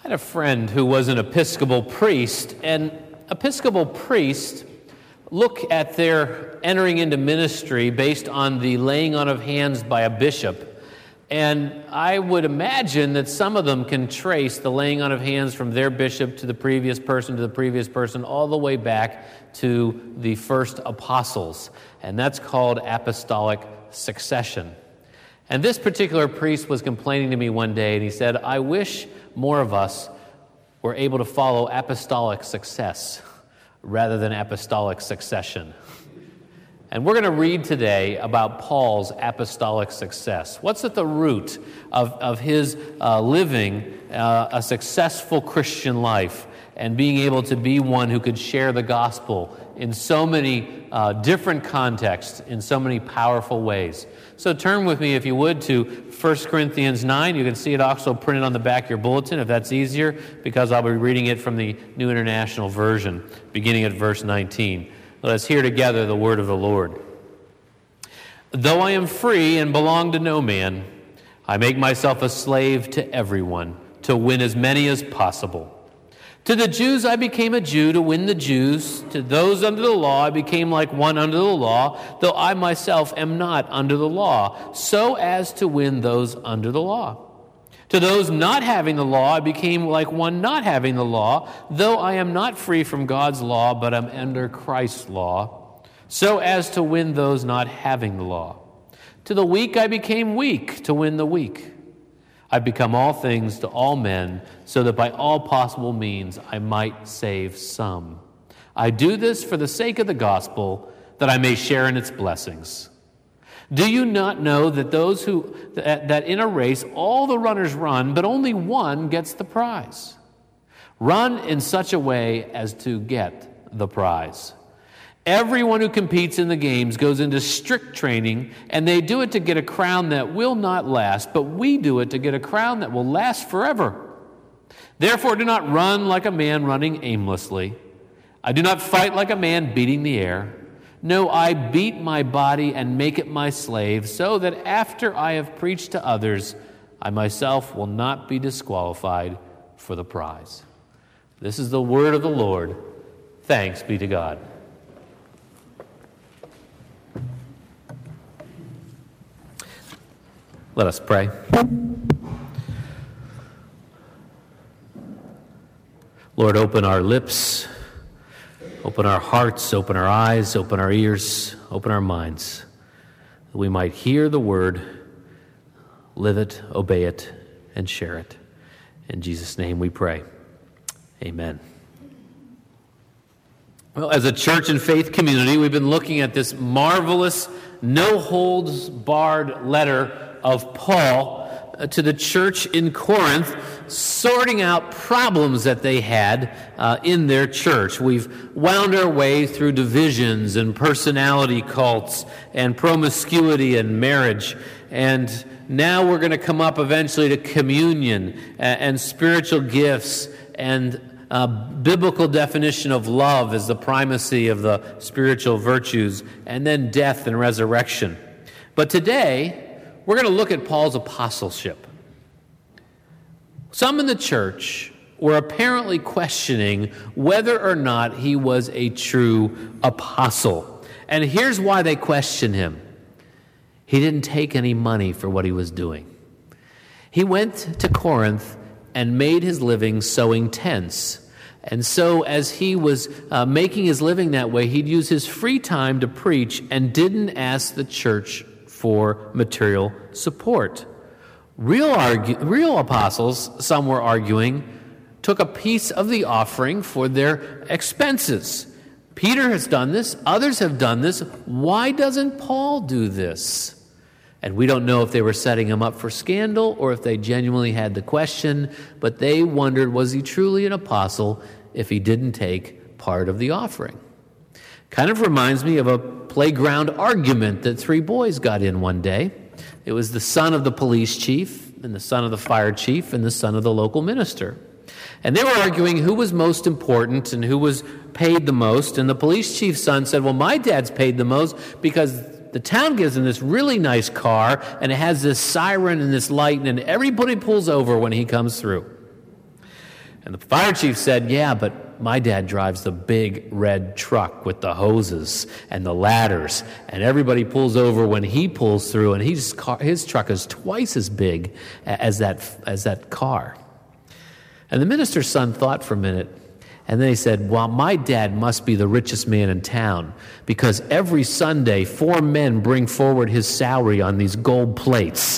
had a friend who was an Episcopal priest, and Episcopal priests look at their entering into ministry based on the laying on of hands by a bishop. And I would imagine that some of them can trace the laying on of hands from their bishop to the previous person, all the way back to the first apostles. And that's called apostolic succession. And this particular priest was complaining to me one day, and he said, I wish more of us were able to follow apostolic success rather than apostolic succession. And we're going to read today about Paul's apostolic success. What's at the root of his living a successful Christian life and being able to be one who could share the gospel in so many different contexts, in so many powerful ways. So turn with me, if you would, to 1 Corinthians 9. You can see it also printed on the back of your bulletin, if that's easier, because I'll be reading it from the New International Version, beginning at verse 19. Let us hear together the word of the Lord. Though I am free and belong to no man, I make myself a slave to everyone, to win as many as possible. To the Jews I became a Jew to win the Jews. To those under the law I became like one under the law, though I myself am not under the law, so as to win those under the law. To those not having the law I became like one not having the law, though I am not free from God's law, but am under Christ's law, so as to win those not having the law. To the weak I became weak to win the weak. I've become all things to all men, so that by all possible means I might save some. I do this for the sake of the gospel, that I may share in its blessings. Do you not know that that in a race all the runners run, but only one gets the prize? Run in such a way as to get the prize. Everyone who competes in the games goes into strict training, and they do it to get a crown that will not last, but we do it to get a crown that will last forever. Therefore, do not run like a man running aimlessly. I do not fight like a man beating the air. No, I beat my body and make it my slave, so that after I have preached to others, I myself will not be disqualified for the prize. This is the word of the Lord. Thanks be to God. Let us pray. Lord, open our lips, open our hearts, open our eyes, open our ears, open our minds, that we might hear the word, live it, obey it, and share it. In Jesus' name we pray. Amen. Well, as a church and faith community, we've been looking at this marvelous, no-holds-barred letter of Paul to the church in Corinth, sorting out problems that they had in their church. We've wound our way through divisions and personality cults and promiscuity and marriage, and now we're going to come up eventually to communion and spiritual gifts and biblical definition of love as the primacy of the spiritual virtues, and then death and resurrection. But today, we're going to look at Paul's apostleship. Some in the church were apparently questioning whether or not he was a true apostle. And here's why they questioned him. He didn't take any money for what he was doing. He went to Corinth and made his living sewing tents. And so as he was making his living that way, he'd use his free time to preach and didn't ask the church for material support. Real apostles, some were arguing, took a piece of the offering for their expenses. Peter has done this. Others have done this. Why doesn't Paul do this? And we don't know if they were setting him up for scandal or if they genuinely had the question, but they wondered, was he truly an apostle if he didn't take part of the offering? Kind of reminds me of a playground argument that three boys got in one day. It was the son of the police chief and the son of the fire chief and the son of the local minister. And they were arguing who was most important and who was paid the most. And the police chief's son said, well, my dad's paid the most because the town gives him this really nice car and it has this siren and this light and everybody pulls over when he comes through. And the fire chief said, yeah, but my dad drives the big red truck with the hoses and the ladders, and everybody pulls over when he pulls through, and his truck is twice as big as that car. And the minister's son thought for a minute, and then he said, well, my dad must be the richest man in town, because every Sunday 4 men bring forward his salary on these gold plates.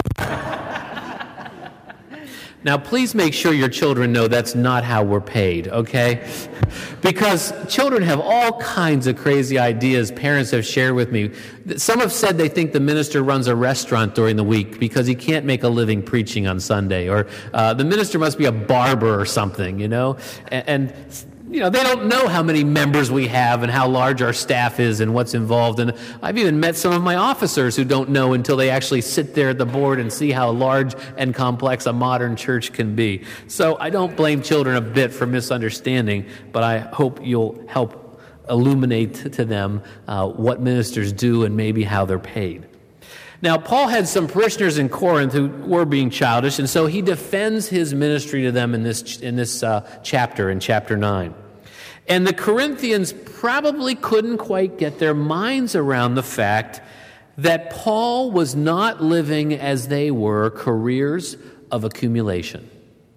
Now, please make sure your children know that's not how we're paid, okay? Because children have all kinds of crazy ideas parents have shared with me. Some have said they think the minister runs a restaurant during the week because he can't make a living preaching on Sunday. Or the minister must be a barber or something, you know? And they don't know how many members we have and how large our staff is and what's involved. And I've even met some of my officers who don't know until they actually sit there at the board and see how large and complex a modern church can be. So I don't blame children a bit for misunderstanding, but I hope you'll help illuminate to them what ministers do and maybe how they're paid. Now, Paul had some parishioners in Corinth who were being childish, and so he defends his ministry to them in this chapter, in chapter 9. And the Corinthians probably couldn't quite get their minds around the fact that Paul was not living as they were, careers of accumulation,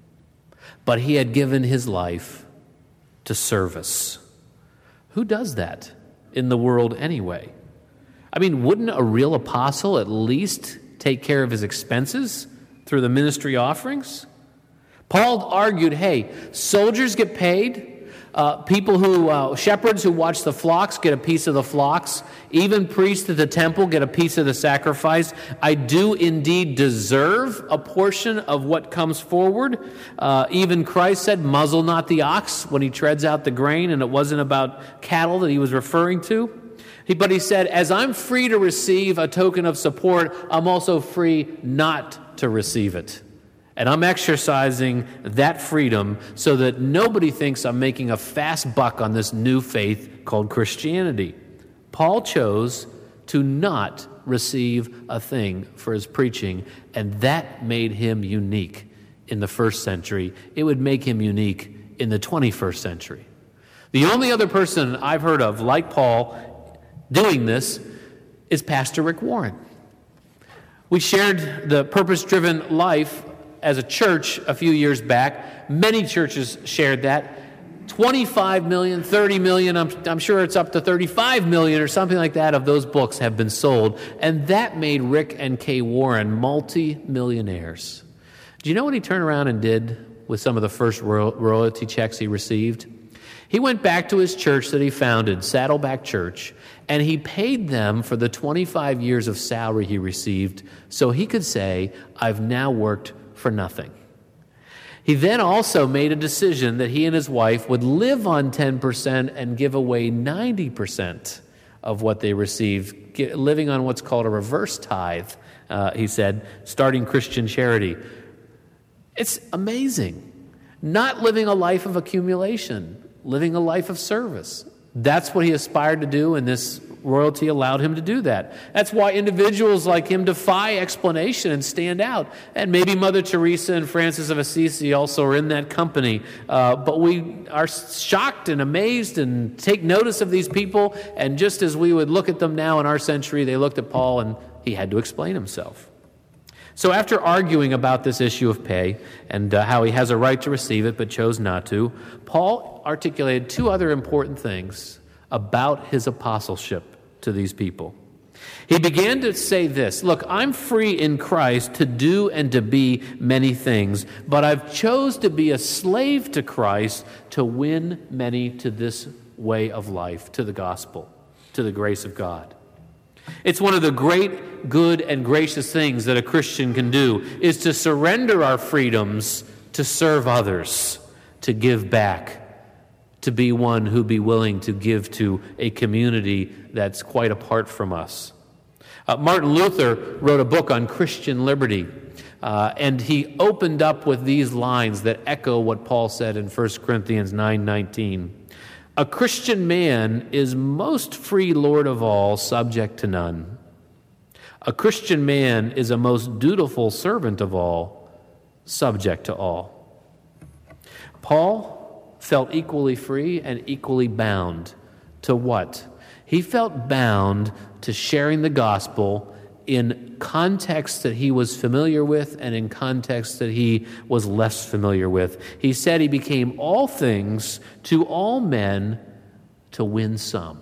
but he had given his life to service. Who does that in the world anyway? I mean, wouldn't a real apostle at least take care of his expenses through the ministry offerings? Paul argued, hey, soldiers get paid. Shepherds who watch the flocks get a piece of the flocks. Even priests at the temple get a piece of the sacrifice. I do indeed deserve a portion of what comes forward. Even Christ said, muzzle not the ox when he treads out the grain, and it wasn't about cattle that he was referring to. But he said, as I'm free to receive a token of support, I'm also free not to receive it. And I'm exercising that freedom so that nobody thinks I'm making a fast buck on this new faith called Christianity. Paul chose to not receive a thing for his preaching, and that made him unique in the first century. It would make him unique in the 21st century. The only other person I've heard of, like Paul, doing this is Pastor Rick Warren. We shared the purpose-driven life as a church a few years back. Many churches shared that. 25 million, 30 million, I'm sure it's up to 35 million or something like that of those books have been sold. And that made Rick and Kay Warren multi-millionaires. Do you know what he turned around and did with some of the first royalty checks he received? He went back to his church that he founded, Saddleback Church, and he paid them for the 25 years of salary he received so he could say, I've now worked for nothing. He then also made a decision that he and his wife would live on 10% and give away 90% of what they received, living on what's called a reverse tithe, he said, starting Christian Charity. It's amazing. Not living a life of accumulation, living a life of service. That's what he aspired to do, and this royalty allowed him to do that. That's why individuals like him defy explanation and stand out. And maybe Mother Teresa and Francis of Assisi also are in that company. But we are shocked and amazed and take notice of these people. And just as we would look at them now in our century, they looked at Paul and he had to explain himself. So after arguing about this issue of pay and how he has a right to receive it but chose not to, Paul articulated two other important things about his apostleship to these people. He began to say this, look, I'm free in Christ to do and to be many things, but I've chose to be a slave to Christ to win many to this way of life, to the gospel, to the grace of God. It's one of the great, good, and gracious things that a Christian can do, is to surrender our freedoms to serve others, to give back, to be one who be willing to give to a community that's quite apart from us. Martin Luther wrote a book on Christian liberty, and he opened up with these lines that echo what Paul said in 1 Corinthians 9:19. A Christian man is most free Lord of all, subject to none. A Christian man is a most dutiful servant of all, subject to all. Paul felt equally free and equally bound to what? He felt bound to sharing the gospel in contexts that he was familiar with and in contexts that he was less familiar with. He said he became all things to all men to win some.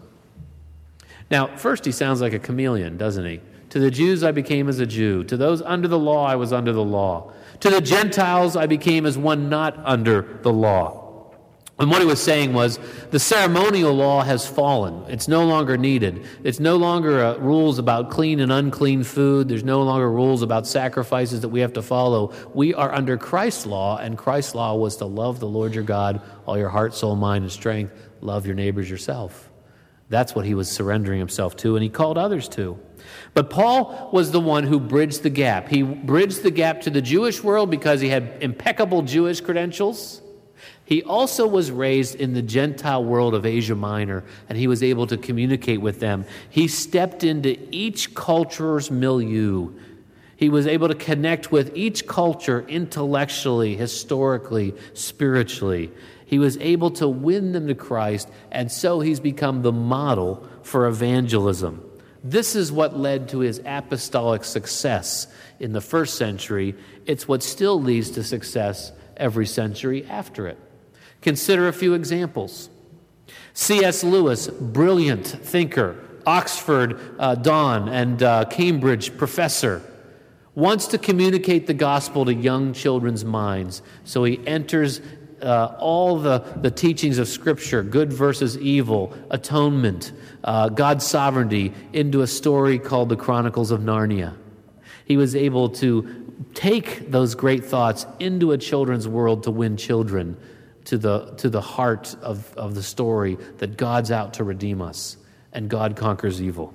Now, first he sounds like a chameleon, doesn't he? To the Jews I became as a Jew. To those under the law I was under the law. To the Gentiles I became as one not under the law. And what he was saying was, the ceremonial law has fallen. It's no longer needed. It's no longer rules about clean and unclean food. There's no longer rules about sacrifices that we have to follow. We are under Christ's law, and Christ's law was to love the Lord your God, all your heart, soul, mind, and strength. Love your neighbors yourself. That's what he was surrendering himself to, and he called others to. But Paul was the one who bridged the gap. He bridged the gap to the Jewish world because he had impeccable Jewish credentials. He also was raised in the Gentile world of Asia Minor, and he was able to communicate with them. He stepped into each culture's milieu. He was able to connect with each culture intellectually, historically, spiritually. He was able to win them to Christ, and so he's become the model for evangelism. This is what led to his apostolic success in the first century. It's what still leads to success every century after it. Consider a few examples. C.S. Lewis, brilliant thinker, Oxford Don and Cambridge professor, wants to communicate the gospel to young children's minds. So he enters all the teachings of Scripture, good versus evil, atonement, God's sovereignty, into a story called the Chronicles of Narnia. He was able to take those great thoughts into a children's world to win children to the heart of the story that God's out to redeem us and God conquers evil.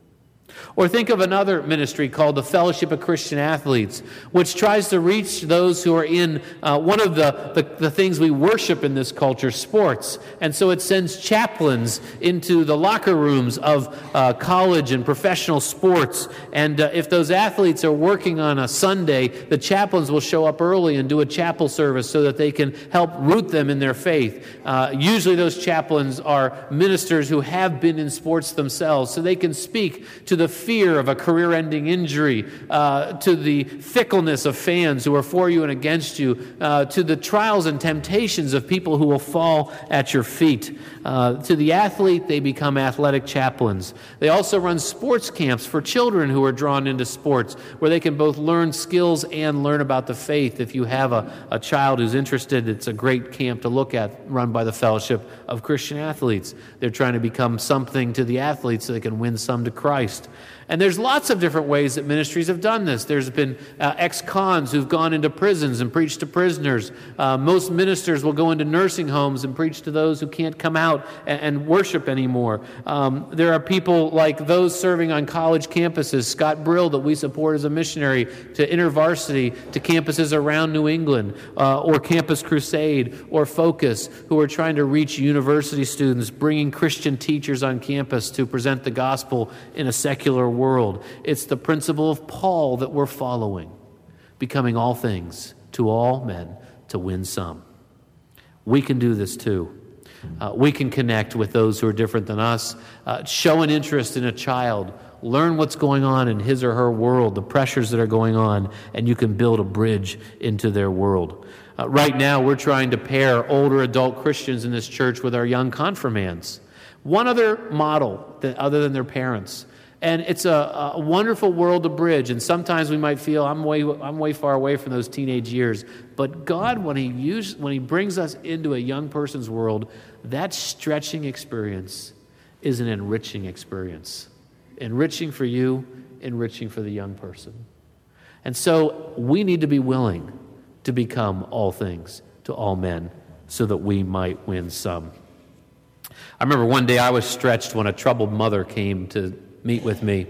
Or think of another ministry called the Fellowship of Christian Athletes, which tries to reach those who are in one of the things we worship in this culture, sports. And so it sends chaplains into the locker rooms of college and professional sports. And if those athletes are working on a Sunday, the chaplains will show up early and do a chapel service so that they can help root them in their faith. Usually those chaplains are ministers who have been in sports themselves, so they can speak to the fear of a career-ending injury, to the fickleness of fans who are for you and against you, to the trials and temptations of people who will fall at your feet. To the athlete, they become athletic chaplains. They also run sports camps for children who are drawn into sports, where they can both learn skills and learn about the faith. If you have a child who's interested, it's a great camp to look at, run by the Fellowship of Christian Athletes. They're trying to become something to the athletes so they can win some to Christ. And there's lots of different ways that ministries have done this. There's been ex-cons who've gone into prisons and preached to prisoners. Most ministers will go into nursing homes and preach to those who can't come out and worship anymore. There are people like those serving on college campuses, Scott Brill, that we support as a missionary, to InterVarsity, to campuses around New England, or Campus Crusade, or Focus, who are trying to reach university students, bringing Christian teachers on campus to present the gospel in a secular world. It's the principle of Paul that we're following, becoming all things to all men to win some. We can do this too. We can connect with those who are different than us, show an interest in a child, learn what's going on in his or her world, the pressures that are going on, and you can build a bridge into their world. Right now, we're trying to pair older adult Christians in this church with our young confirmands. One other model other than their parents. And it's a wonderful world to bridge. And sometimes we might feel I'm way far away from those teenage years. But God, when He brings us into a young person's world, that stretching experience is an enriching experience. Enriching for you, enriching for the young person. And so we need to be willing to become all things to all men so that we might win some. I remember one day I was stretched when a troubled mother came to meet with me.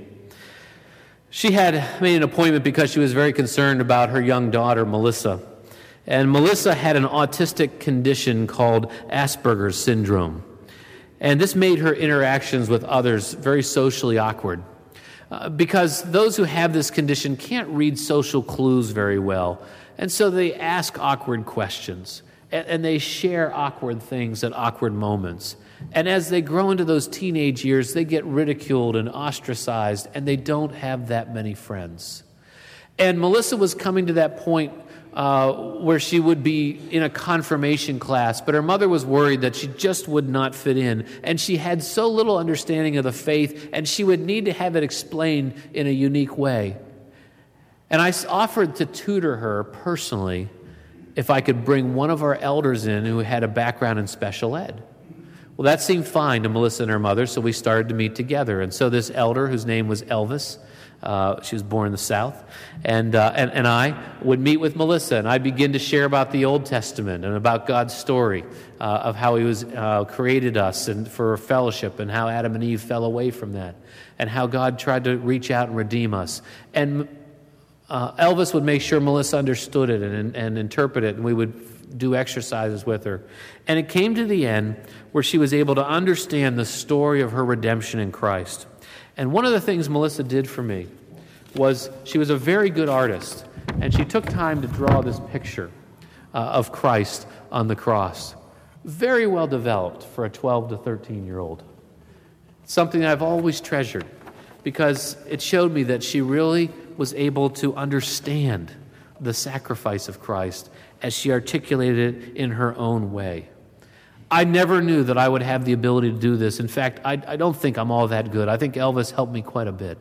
She had made an appointment because she was very concerned about her young daughter, Melissa. And Melissa had an autistic condition called Asperger's syndrome. And this made her interactions with others very socially awkward. Because those who have this condition can't read social clues very well. And so they ask awkward questions. And they share awkward things at awkward moments. And as they grow into those teenage years, they get ridiculed and ostracized, and they don't have that many friends. And Melissa was coming to that point where she would be in a confirmation class, but her mother was worried that she just would not fit in. And she had so little understanding of the faith, and she would need to have it explained in a unique way. And I offered to tutor her personally if I could bring one of our elders in who had a background in special ed. Well, that seemed fine to Melissa and her mother, so we started to meet together. And so this elder, whose name was Elvis, she was born in the South, and I would meet with Melissa, and I'd begin to share about the Old Testament and about God's story of how He was created us and for fellowship, and how Adam and Eve fell away from that, and how God tried to reach out and redeem us. And Elvis would make sure Melissa understood it and interpret it, and we would do exercises with her. And it came to the end where she was able to understand the story of her redemption in Christ. And one of the things Melissa did for me was she was a very good artist, and she took time to draw this picture of Christ on the cross. Very well developed for a 12 to 13-year-old. Something I've always treasured, because it showed me that she really was able to understand the sacrifice of Christ as she articulated it in her own way. I never knew that I would have the ability to do this. In fact, I don't think I'm all that good. I think Elvis helped me quite a bit.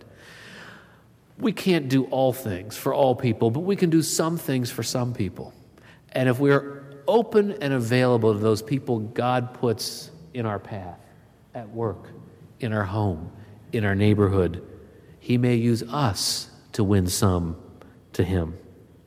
We can't do all things for all people, but we can do some things for some people. And if we're open and available to those people God puts in our path, at work, in our home, in our neighborhood, He may use us to win some to Him.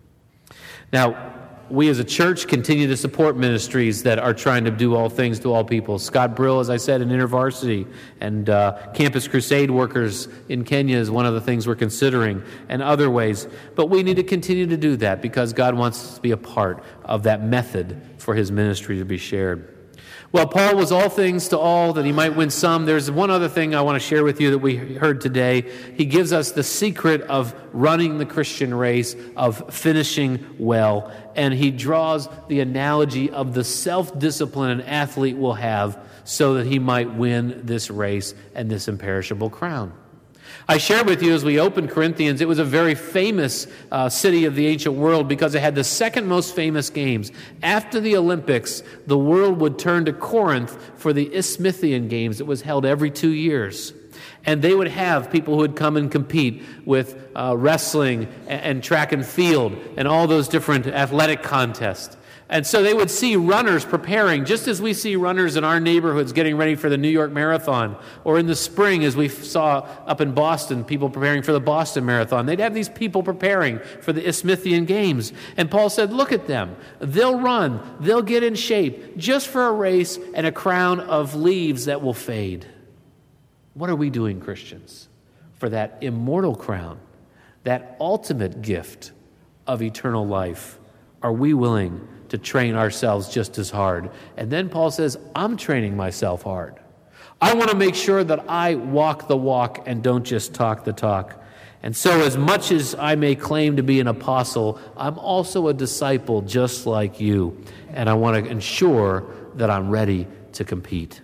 Now, we as a church continue to support ministries that are trying to do all things to all people. Scott Brill, as I said, in InterVarsity, and Campus Crusade workers in Kenya is one of the things we're considering, and other ways. But we need to continue to do that because God wants us to be a part of that method for His ministry to be shared. Well, Paul was all things to all, that he might win some. There's one other thing I want to share with you that we heard today. He gives us the secret of running the Christian race, of finishing well. And he draws the analogy of the self-discipline an athlete will have so that he might win this race and this imperishable crown. I shared with you as we opened Corinthians, it was a very famous city of the ancient world because it had the second most famous games. After the Olympics, the world would turn to Corinth for the Isthmian Games that was held every 2 years. And they would have people who would come and compete with wrestling and track and field and all those different athletic contests. And so they would see runners preparing, just as we see runners in our neighborhoods getting ready for the New York Marathon, or in the spring, as we saw up in Boston, people preparing for the Boston Marathon. They'd have these people preparing for the Isthmian Games. And Paul said, look at them. They'll run. They'll get in shape just for a race and a crown of leaves that will fade. What are we doing, Christians, for that immortal crown, that ultimate gift of eternal life? Are we willing to train ourselves just as hard? And then Paul says, I'm training myself hard. I want to make sure that I walk the walk and don't just talk the talk. And so as much as I may claim to be an apostle, I'm also a disciple just like you. And I want to ensure that I'm ready to compete.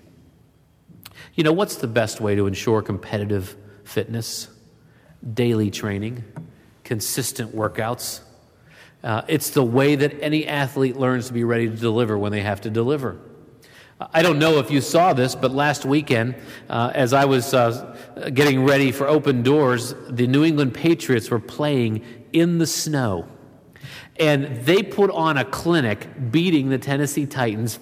You know, what's the best way to ensure competitive fitness? Daily training, consistent workouts. It's the way that any athlete learns to be ready to deliver when they have to deliver. I don't know if you saw this, but last weekend, as I was getting ready for Open Doors, the New England Patriots were playing in the snow. And they put on a clinic beating the Tennessee Titans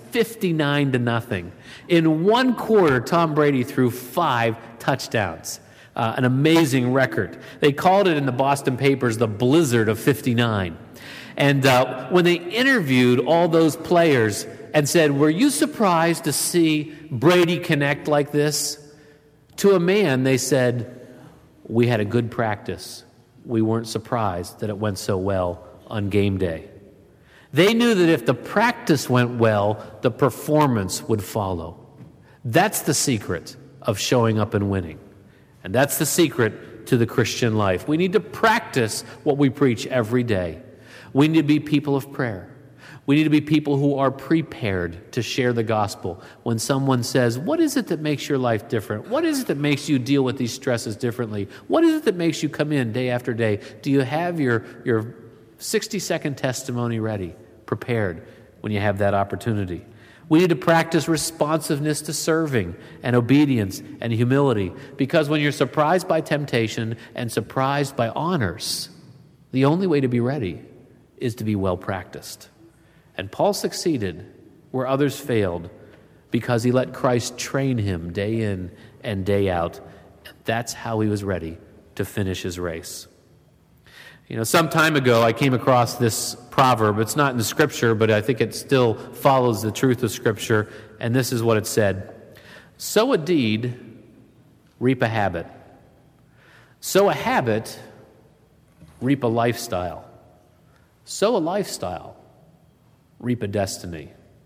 59-0. In one quarter, Tom Brady threw 5 touchdowns. An amazing record. They called it in the Boston papers the Blizzard of 59. And when they interviewed all those players and said, were you surprised to see Brady connect like this? To a man, they said, we had a good practice. We weren't surprised that it went so well on game day. They knew that if the practice went well, the performance would follow. That's the secret of showing up and winning. And that's the secret to the Christian life. We need to practice what we preach every day. We need to be people of prayer. We need to be people who are prepared to share the gospel. When someone says, what is it that makes your life different? What is it that makes you deal with these stresses differently? What is it that makes you come in day after day? Do you have your 60-second testimony ready, prepared when you have that opportunity? We need to practice responsiveness to serving and obedience and humility, because when you're surprised by temptation and surprised by honors, the only way to be ready is to be well practiced. And Paul succeeded where others failed because he let Christ train him day in and day out. That's how he was ready to finish his race. Some time ago I came across this proverb. It's not in the Scripture, but I think it still follows the truth of Scripture. And this is what it said: sow a deed, reap a habit. Sow a habit, reap a lifestyle. Sow a lifestyle, reap a destiny.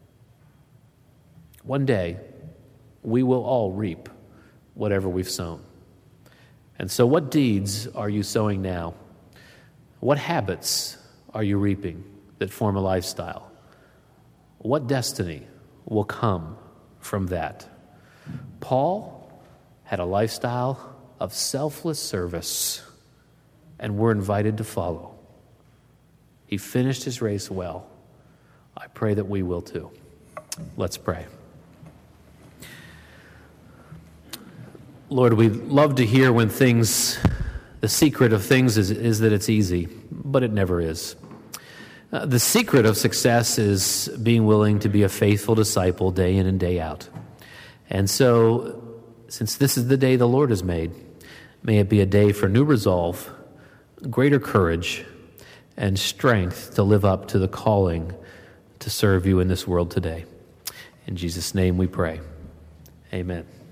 One day, we will all reap whatever we've sown. And so what deeds are you sowing now? What habits are you reaping that form a lifestyle? What destiny will come from that? Paul had a lifestyle of selfless service, and we're invited to follow. He finished his race well. I pray that we will too. Let's pray. Lord, we love to hear when the secret of things is that it's easy, but it never is. The secret of success is being willing to be a faithful disciple day in and day out. And so, since this is the day the Lord has made, may it be a day for new resolve, greater courage, and strength to live up to the calling to serve you in this world today. In Jesus' name we pray. Amen.